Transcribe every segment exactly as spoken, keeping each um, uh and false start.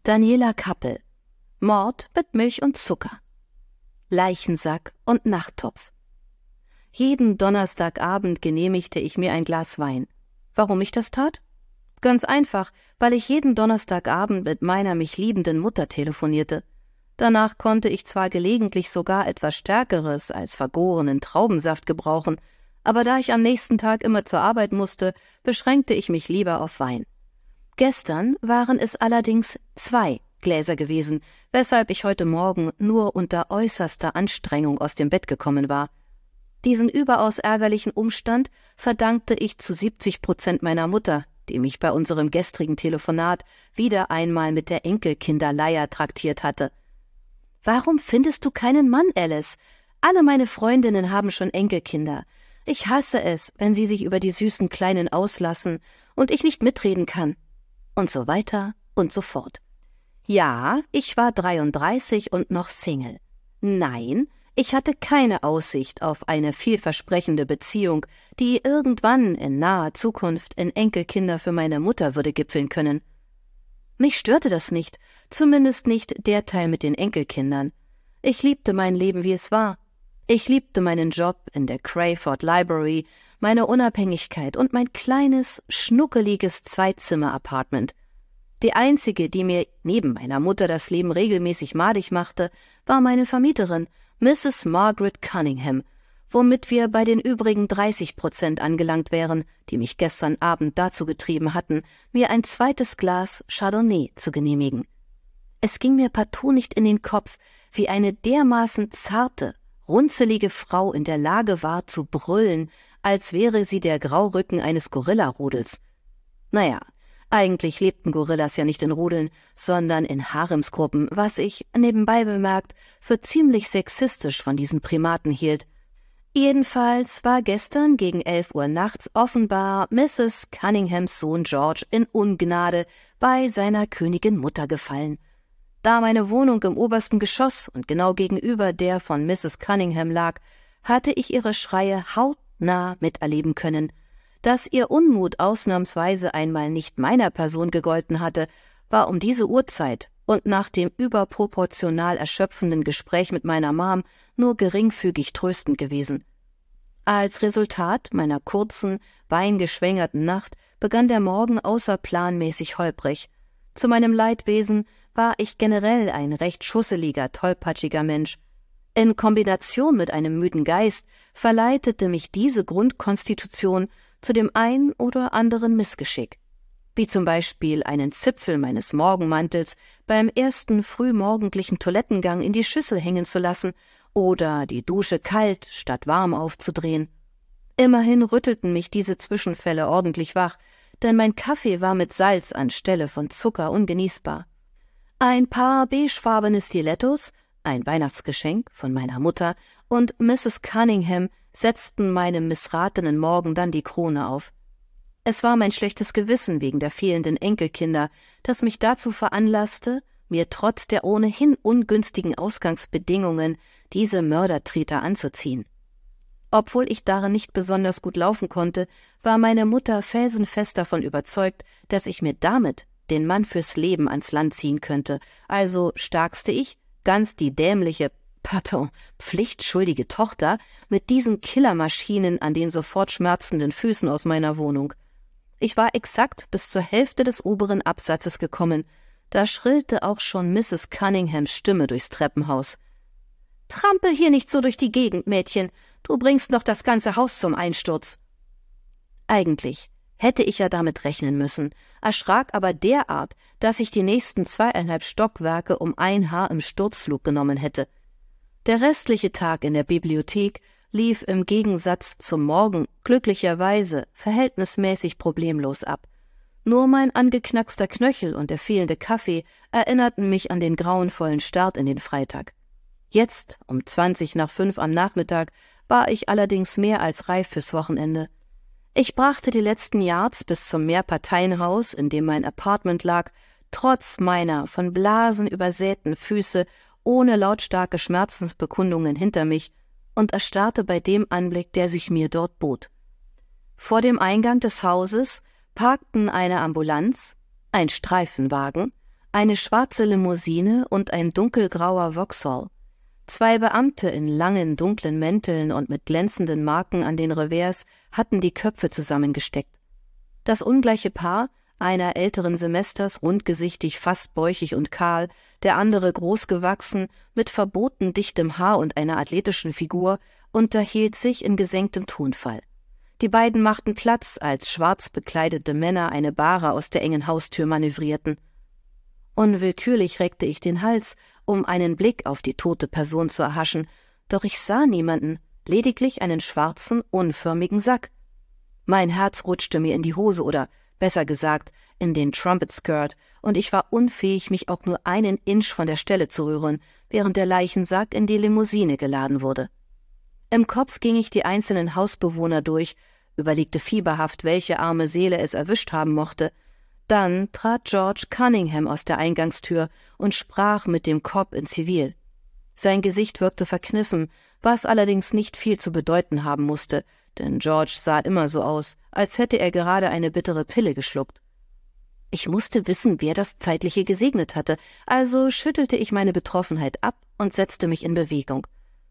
Daniela Kappel. Mord mit Milch und Zucker. Leichensack und Nachttopf. Jeden Donnerstagabend genehmigte ich mir ein Glas Wein. Warum ich das tat? Ganz einfach, weil ich jeden Donnerstagabend mit meiner mich liebenden Mutter telefonierte. Danach konnte ich zwar gelegentlich sogar etwas Stärkeres als vergorenen Traubensaft gebrauchen, aber da ich am nächsten Tag immer zur Arbeit musste, beschränkte ich mich lieber auf Wein. Gestern waren es allerdings zwei Gläser gewesen, weshalb ich heute Morgen nur unter äußerster Anstrengung aus dem Bett gekommen war. Diesen überaus ärgerlichen Umstand verdankte ich zu siebzig Prozent meiner Mutter, die mich bei unserem gestrigen Telefonat wieder einmal mit der Enkelkinderleier traktiert hatte. »Warum findest du keinen Mann, Alice? Alle meine Freundinnen haben schon Enkelkinder. Ich hasse es, wenn sie sich über die süßen Kleinen auslassen und ich nicht mitreden kann.« Und so weiter und so fort. Ja, ich war dreiunddreißig und noch Single. Nein, ich hatte keine Aussicht auf eine vielversprechende Beziehung, die irgendwann in naher Zukunft in Enkelkinder für meine Mutter würde gipfeln können. Mich störte das nicht, zumindest nicht der Teil mit den Enkelkindern. Ich liebte mein Leben, wie es war. Ich liebte meinen Job in der Crayford Library, meine Unabhängigkeit und mein kleines, schnuckeliges Zweizimmer-Apartment. Die einzige, die mir neben meiner Mutter das Leben regelmäßig madig machte, war meine Vermieterin, Misses Margaret Cunningham, womit wir bei den übrigen dreißig Prozent angelangt wären, die mich gestern Abend dazu getrieben hatten, mir ein zweites Glas Chardonnay zu genehmigen. Es ging mir partout nicht in den Kopf, wie eine dermaßen zarte, runzelige Frau in der Lage war zu brüllen, als wäre sie der Graurücken eines Gorillarudels. Naja, eigentlich lebten Gorillas ja nicht in Rudeln, sondern in Haremsgruppen, was ich, nebenbei bemerkt, für ziemlich sexistisch von diesen Primaten hielt. Jedenfalls war gestern gegen elf Uhr nachts offenbar Misses Cunninghams Sohn George in Ungnade bei seiner Königin Mutter gefallen. Da meine Wohnung im obersten Geschoss und genau gegenüber der von Misses Cunningham lag, hatte ich ihre Schreie hautnah miterleben können. Dass ihr Unmut ausnahmsweise einmal nicht meiner Person gegolten hatte, war um diese Uhrzeit und nach dem überproportional erschöpfenden Gespräch mit meiner Mom nur geringfügig tröstend gewesen. Als Resultat meiner kurzen, weingeschwängerten Nacht begann der Morgen außerplanmäßig holprig. Zu meinem Leidwesen war ich generell ein recht schusseliger, tollpatschiger Mensch. In Kombination mit einem müden Geist verleitete mich diese Grundkonstitution zu dem ein oder anderen Missgeschick, wie zum Beispiel einen Zipfel meines Morgenmantels beim ersten frühmorgendlichen Toilettengang in die Schüssel hängen zu lassen oder die Dusche kalt statt warm aufzudrehen. Immerhin rüttelten mich diese Zwischenfälle ordentlich wach, denn mein Kaffee war mit Salz anstelle von Zucker ungenießbar. Ein paar beigefarbene Stilettos, ein Weihnachtsgeschenk von meiner Mutter, und Misses Cunningham setzten meinem missratenen Morgen dann die Krone auf. Es war mein schlechtes Gewissen wegen der fehlenden Enkelkinder, das mich dazu veranlasste, mir trotz der ohnehin ungünstigen Ausgangsbedingungen diese Mördertreter anzuziehen. Obwohl ich darin nicht besonders gut laufen konnte, war meine Mutter felsenfest davon überzeugt, dass ich mir damit den Mann fürs Leben ans Land ziehen könnte, also starkste ich, ganz die dämliche Pardon, pflichtschuldige Tochter mit diesen Killermaschinen an den sofort schmerzenden Füßen aus meiner Wohnung. Ich war exakt bis zur Hälfte des oberen Absatzes gekommen, da schrillte auch schon Misses Cunninghams Stimme durchs Treppenhaus. »Trampel hier nicht so durch die Gegend, Mädchen, du bringst noch das ganze Haus zum Einsturz.« Eigentlich hätte ich ja damit rechnen müssen, erschrak aber derart, dass ich die nächsten zweieinhalb Stockwerke um ein Haar im Sturzflug genommen hätte. Der restliche Tag in der Bibliothek lief im Gegensatz zum Morgen glücklicherweise verhältnismäßig problemlos ab. Nur mein angeknackster Knöchel und der fehlende Kaffee erinnerten mich an den grauenvollen Start in den Freitag. Jetzt, um zwanzig nach fünf am Nachmittag, war ich allerdings mehr als reif fürs Wochenende. Ich brachte die letzten Yards bis zum Mehrparteienhaus, in dem mein Apartment lag, trotz meiner von Blasen übersäten Füße ohne lautstarke Schmerzensbekundungen hinter mich und erstarrte bei dem Anblick, der sich mir dort bot. Vor dem Eingang des Hauses parkten eine Ambulanz, ein Streifenwagen, eine schwarze Limousine und ein dunkelgrauer Vauxhall. Zwei Beamte in langen, dunklen Mänteln und mit glänzenden Marken an den Revers hatten die Köpfe zusammengesteckt. Das ungleiche Paar, einer älteren Semesters, rundgesichtig, fast bäuchig und kahl, der andere großgewachsen, mit verboten dichtem Haar und einer athletischen Figur, unterhielt sich in gesenktem Tonfall. Die beiden machten Platz, als schwarz bekleidete Männer eine Bahre aus der engen Haustür manövrierten. Unwillkürlich reckte ich den Hals, um einen Blick auf die tote Person zu erhaschen, doch ich sah niemanden, lediglich einen schwarzen, unförmigen Sack. Mein Herz rutschte mir in die Hose oder, besser gesagt, in den Trumpet-Skirt, und ich war unfähig, mich auch nur einen Inch von der Stelle zu rühren, während der Leichensack in die Limousine geladen wurde. Im Kopf ging ich die einzelnen Hausbewohner durch, überlegte fieberhaft, welche arme Seele es erwischt haben mochte. Dann trat George Cunningham aus der Eingangstür und sprach mit dem Cop in Zivil. Sein Gesicht wirkte verkniffen, was allerdings nicht viel zu bedeuten haben musste, denn George sah immer so aus, als hätte er gerade eine bittere Pille geschluckt. Ich musste wissen, wer das Zeitliche gesegnet hatte, also schüttelte ich meine Betroffenheit ab und setzte mich in Bewegung.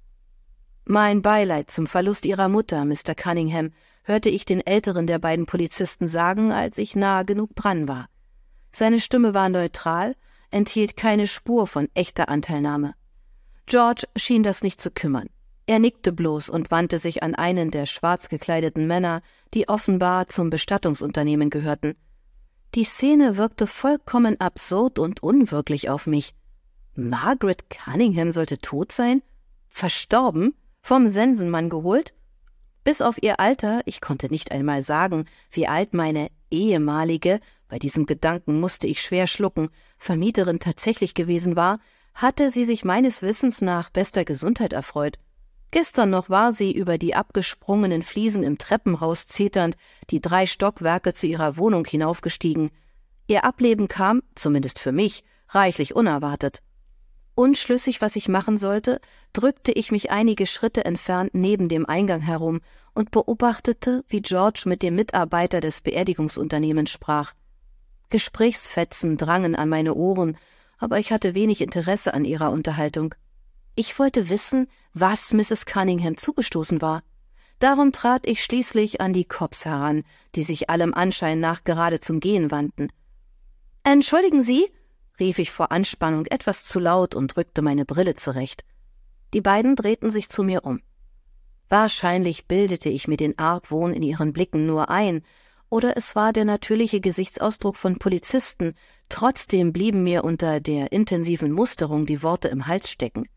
»Mein Beileid zum Verlust Ihrer Mutter, Mister Cunningham«, hörte ich den älteren der beiden Polizisten sagen, als ich nahe genug dran war. Seine Stimme war neutral, enthielt keine Spur von echter Anteilnahme. George schien das nicht zu kümmern. Er nickte bloß und wandte sich an einen der schwarz gekleideten Männer, die offenbar zum Bestattungsunternehmen gehörten. Die Szene wirkte vollkommen absurd und unwirklich auf mich. Margaret Cunningham sollte tot sein? Verstorben? Vom Sensenmann geholt? Bis auf ihr Alter, ich konnte nicht einmal sagen, wie alt meine ehemalige, bei diesem Gedanken musste ich schwer schlucken, Vermieterin tatsächlich gewesen war, hatte sie sich meines Wissens nach bester Gesundheit erfreut. Gestern noch war sie über die abgesprungenen Fliesen im Treppenhaus zeternd die drei Stockwerke zu ihrer Wohnung hinaufgestiegen. Ihr Ableben kam, zumindest für mich, reichlich unerwartet. Unschlüssig, was ich machen sollte, drückte ich mich einige Schritte entfernt neben dem Eingang herum und beobachtete, wie George mit dem Mitarbeiter des Beerdigungsunternehmens sprach. Gesprächsfetzen drangen an meine Ohren, aber ich hatte wenig Interesse an ihrer Unterhaltung. Ich wollte wissen, was Misses Cunningham zugestoßen war. Darum trat ich schließlich an die Cops heran, die sich allem Anschein nach gerade zum Gehen wandten. »Entschuldigen Sie«, rief ich vor Anspannung etwas zu laut und rückte meine Brille zurecht. Die beiden drehten sich zu mir um. Wahrscheinlich bildete ich mir den Argwohn in ihren Blicken nur ein, oder es war der natürliche Gesichtsausdruck von Polizisten, trotzdem blieben mir unter der intensiven Musterung die Worte im Hals stecken.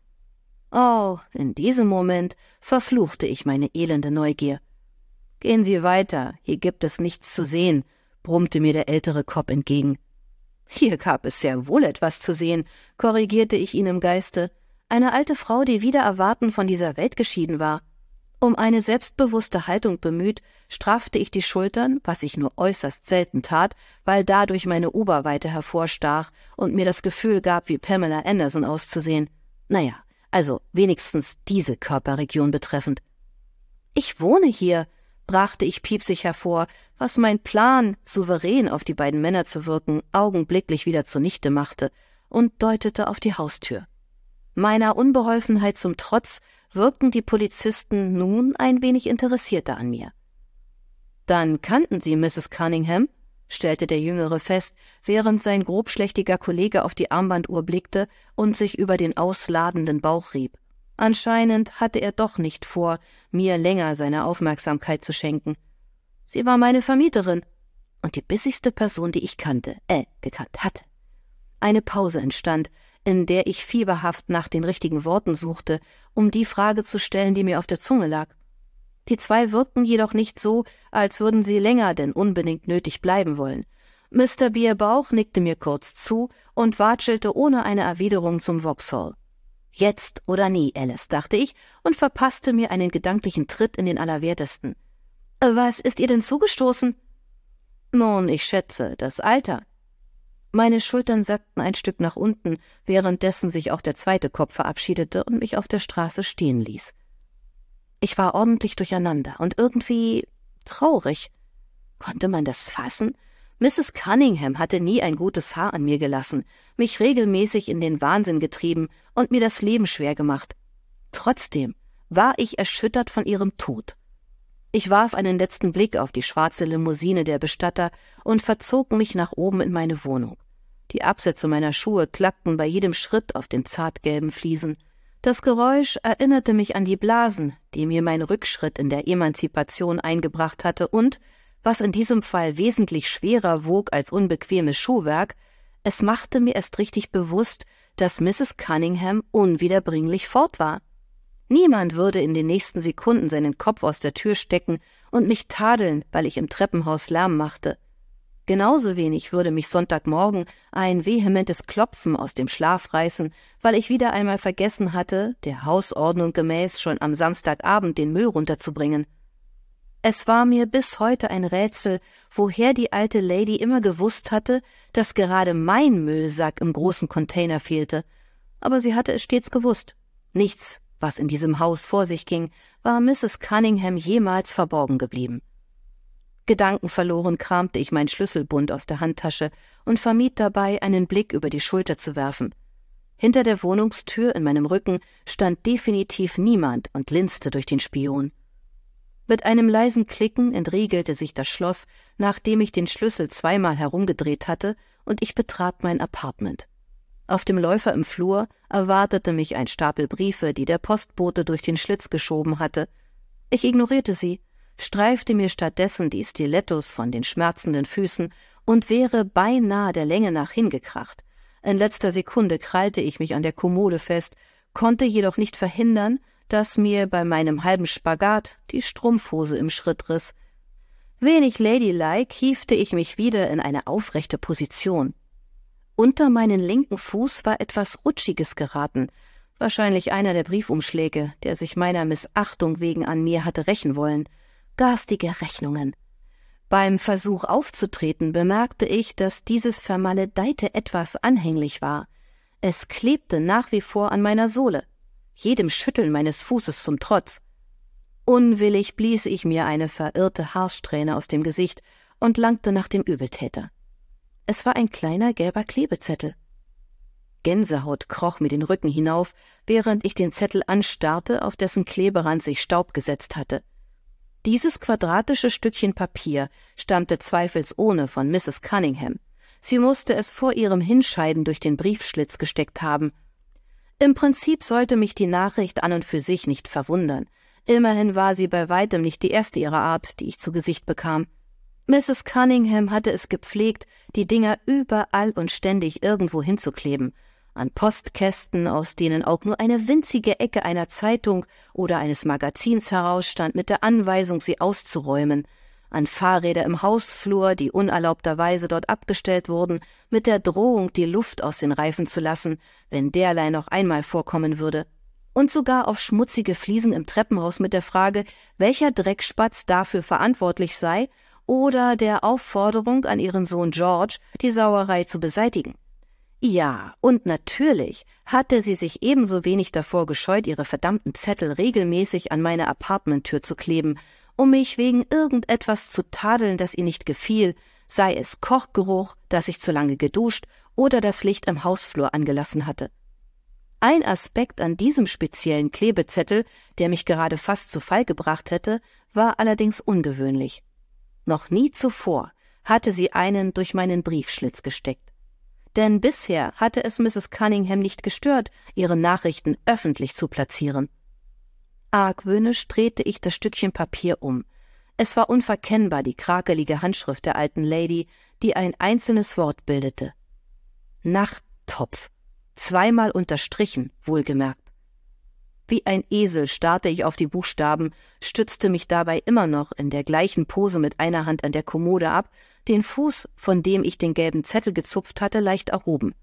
Oh, in diesem Moment verfluchte ich meine elende Neugier. »Gehen Sie weiter, hier gibt es nichts zu sehen«, brummte mir der ältere Cop entgegen. »Hier gab es sehr wohl etwas zu sehen«, korrigierte ich ihn im Geiste. »Eine alte Frau, die wider Erwarten von dieser Welt geschieden war.« Um eine selbstbewusste Haltung bemüht, straffte ich die Schultern, was ich nur äußerst selten tat, weil dadurch meine Oberweite hervorstach und mir das Gefühl gab, wie Pamela Anderson auszusehen. Naja, also wenigstens diese Körperregion betreffend. »Ich wohne hier«, brachte ich piepsig hervor, was mein Plan, souverän auf die beiden Männer zu wirken, augenblicklich wieder zunichte machte, und deutete auf die Haustür. Meiner Unbeholfenheit zum Trotz wirkten die Polizisten nun ein wenig interessierter an mir. »Dann kannten Sie Misses Cunningham?«, stellte der Jüngere fest, während sein grobschlächtiger Kollege auf die Armbanduhr blickte und sich über den ausladenden Bauch rieb. Anscheinend hatte er doch nicht vor, mir länger seine Aufmerksamkeit zu schenken. Sie war meine Vermieterin und die bissigste Person, die ich kannte, äh, gekannt hatte. Eine Pause entstand, in der ich fieberhaft nach den richtigen Worten suchte, um die Frage zu stellen, die mir auf der Zunge lag. Die zwei wirkten jedoch nicht so, als würden sie länger denn unbedingt nötig bleiben wollen. Mister Bierbauch nickte mir kurz zu und watschelte ohne eine Erwiderung zum Vauxhall. »Jetzt oder nie, Alice«, dachte ich und verpasste mir einen gedanklichen Tritt in den Allerwertesten. »Was ist ihr denn zugestoßen?« »Nun, ich schätze, das Alter.« Meine Schultern sackten ein Stück nach unten, währenddessen sich auch der zweite Kopf verabschiedete und mich auf der Straße stehen ließ. Ich war ordentlich durcheinander und irgendwie traurig. Konnte man das fassen? Misses Cunningham hatte nie ein gutes Haar an mir gelassen, mich regelmäßig in den Wahnsinn getrieben und mir das Leben schwer gemacht. Trotzdem war ich erschüttert von ihrem Tod. Ich warf einen letzten Blick auf die schwarze Limousine der Bestatter und verzog mich nach oben in meine Wohnung. Die Absätze meiner Schuhe klackten bei jedem Schritt auf den zartgelben Fliesen. Das Geräusch erinnerte mich an die Blasen, die mir mein Rückschritt in der Emanzipation eingebracht hatte und, was in diesem Fall wesentlich schwerer wog als unbequemes Schuhwerk, es machte mir erst richtig bewusst, dass Misses Cunningham unwiederbringlich fort war. Niemand würde in den nächsten Sekunden seinen Kopf aus der Tür stecken und mich tadeln, weil ich im Treppenhaus Lärm machte. Genauso wenig würde mich Sonntagmorgen ein vehementes Klopfen aus dem Schlaf reißen, weil ich wieder einmal vergessen hatte, der Hausordnung gemäß schon am Samstagabend den Müll runterzubringen. Es war mir bis heute ein Rätsel, woher die alte Lady immer gewusst hatte, dass gerade mein Müllsack im großen Container fehlte. Aber sie hatte es stets gewusst. Nichts, was in diesem Haus vor sich ging, war Misses Cunningham jemals verborgen geblieben. Gedankenverloren kramte ich mein Schlüsselbund aus der Handtasche und vermied dabei, einen Blick über die Schulter zu werfen. Hinter der Wohnungstür in meinem Rücken stand definitiv niemand und linste durch den Spion. Mit einem leisen Klicken entriegelte sich das Schloss, nachdem ich den Schlüssel zweimal herumgedreht hatte, und ich betrat mein Apartment. Auf dem Läufer im Flur erwartete mich ein Stapel Briefe, die der Postbote durch den Schlitz geschoben hatte. Ich ignorierte sie, streifte mir stattdessen die Stilettos von den schmerzenden Füßen und wäre beinahe der Länge nach hingekracht. In letzter Sekunde krallte ich mich an der Kommode fest, konnte jedoch nicht verhindern, dass mir bei meinem halben Spagat die Strumpfhose im Schritt riss. Wenig ladylike hiefte ich mich wieder in eine aufrechte Position. Unter meinen linken Fuß war etwas Rutschiges geraten, wahrscheinlich einer der Briefumschläge, der sich meiner Missachtung wegen an mir hatte rächen wollen. Garstige Rechnungen. Beim Versuch aufzutreten bemerkte ich, dass dieses vermaledeite Etwas anhänglich war. Es klebte nach wie vor an meiner Sohle, jedem Schütteln meines Fußes zum Trotz. Unwillig blies ich mir eine verirrte Haarsträhne aus dem Gesicht und langte nach dem Übeltäter. Es war ein kleiner gelber Klebezettel. Gänsehaut kroch mir den Rücken hinauf, während ich den Zettel anstarrte, auf dessen Kleberand sich Staub gesetzt hatte. Dieses quadratische Stückchen Papier stammte zweifelsohne von Misses Cunningham. Sie musste es vor ihrem Hinscheiden durch den Briefschlitz gesteckt haben. Im Prinzip sollte mich die Nachricht an und für sich nicht verwundern. Immerhin war sie bei weitem nicht die erste ihrer Art, die ich zu Gesicht bekam. Misses Cunningham hatte es gepflegt, die Dinger überall und ständig irgendwo hinzukleben. An Postkästen, aus denen auch nur eine winzige Ecke einer Zeitung oder eines Magazins herausstand, mit der Anweisung, sie auszuräumen. An Fahrräder im Hausflur, die unerlaubterweise dort abgestellt wurden, mit der Drohung, die Luft aus den Reifen zu lassen, wenn derlei noch einmal vorkommen würde. Und sogar auf schmutzige Fliesen im Treppenhaus mit der Frage, welcher Dreckspatz dafür verantwortlich sei, oder der Aufforderung an ihren Sohn George, die Sauerei zu beseitigen. Ja, und natürlich hatte sie sich ebenso wenig davor gescheut, ihre verdammten Zettel regelmäßig an meine Apartmenttür zu kleben, um mich wegen irgendetwas zu tadeln, das ihr nicht gefiel, sei es Kochgeruch, dass ich zu lange geduscht oder das Licht im Hausflur angelassen hatte. Ein Aspekt an diesem speziellen Klebezettel, der mich gerade fast zu Fall gebracht hätte, war allerdings ungewöhnlich. Noch nie zuvor hatte sie einen durch meinen Briefschlitz gesteckt. Denn bisher hatte es Misses Cunningham nicht gestört, ihre Nachrichten öffentlich zu platzieren. Argwöhnisch drehte ich das Stückchen Papier um. Es war unverkennbar die krakelige Handschrift der alten Lady, die ein einzelnes Wort bildete. Nachttopf. Zweimal unterstrichen, wohlgemerkt. Wie ein Esel starrte ich auf die Buchstaben, stützte mich dabei immer noch in der gleichen Pose mit einer Hand an der Kommode ab, den Fuß, von dem ich den gelben Zettel gezupft hatte, leicht erhoben.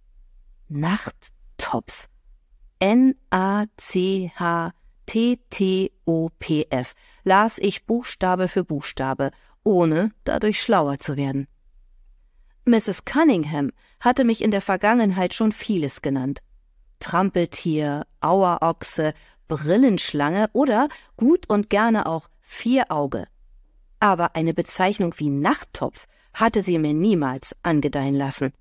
Nachttopf. N A C H T T O P F, las ich Buchstabe für Buchstabe, ohne dadurch schlauer zu werden. Misses Cunningham hatte mich in der Vergangenheit schon vieles genannt. Trampeltier, Auerochse, Brillenschlange oder gut und gerne auch Vierauge. Aber eine Bezeichnung wie Nachttopf hatte sie mir niemals angedeihen lassen.